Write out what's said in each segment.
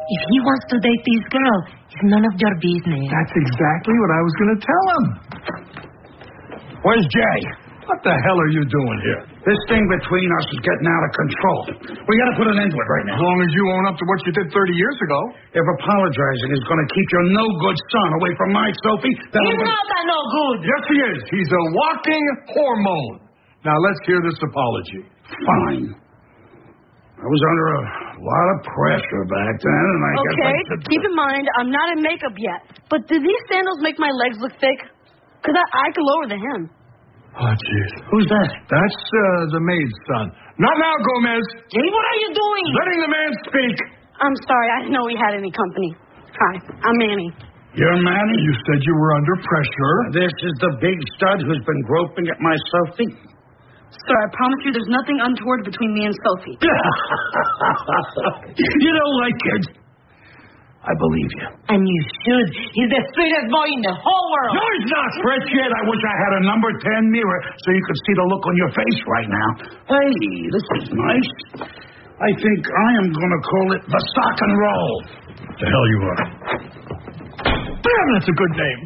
If he wants to date this girl, it's none of your business. That's exactly what I was going to tell him. Where's Jay? What the hell are you doing here? This thing between us is getting out of control. We got to put an end to it right now. As long as you own up to what you did 30 years ago. If apologizing is going to keep your no-good son away from my Sophie, then He's not that no good. Yes, he is. He's a walking hormone. Now, let's hear this apology. Fine. I was under a lot of pressure back then, and I guess Okay, keep in mind, I'm not in makeup yet. But do these sandals make my legs look thick? Because I can lower the hem. Oh, jeez. Who's that? That's the maid's son. Not now, Gomez. Jay, what are you doing? Letting the man speak. I'm sorry, I didn't know we had any company. Hi, I'm Manny. You're Manny? You said you were under pressure. This is the big stud who's been groping at my Sophie? Sir, I promise you there's nothing untoward between me and Sophie. You know what, kid? I believe you. And you should. He's the sweetest boy in the whole world. No, he's not, Pritchett. I wish I had a number 10 mirror so you could see the look on your face right now. Hey, this is nice. I think I am going to call it the Sock and Roll. The hell you are. Damn, that's a good name.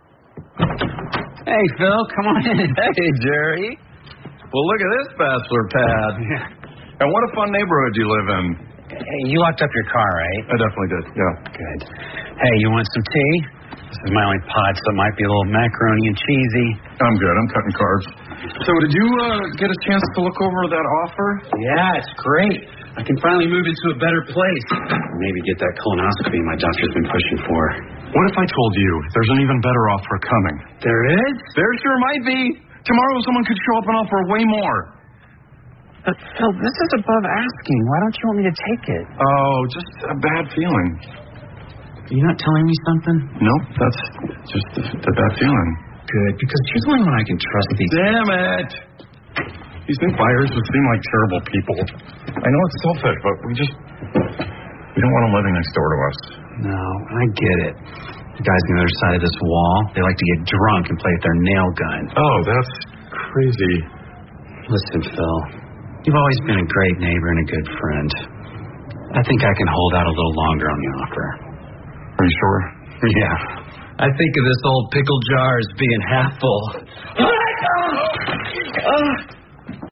Hey, Phil, come on in. Hey, Jerry. Well, look at this bachelor pad. Yeah. And what a fun neighborhood you live in. Hey, you locked up your car, right? I definitely did, yeah. Good. Hey, you want some tea? This is my only pot, so it might be a little macaroni and cheesy. I'm good. I'm cutting carbs. So did you get a chance to look over that offer? Yeah, it's great. I can finally move into a better place. Maybe get that colonoscopy my doctor's been pushing for. What if I told you there's an even better offer coming? There is? There sure might be. Tomorrow someone could show up and offer way more. But, Phil, this is above asking. Why don't you want me to take it? Oh, just a bad feeling. Are you not telling me something? Nope, that's just a bad feeling. Good, because you're the only one I can trust these. Damn it! These new buyers just seem like terrible people. I know it's selfish, but we don't want them living next door to us. No, I get it. The guys on the other side of this wall, they like to get drunk and play with their nail gun. Oh, that's crazy. Listen, Phil, you've always been a great neighbor and a good friend. I think I can hold out a little longer on the offer. Are you sure? Yeah. I think of this old pickle jar as being half full.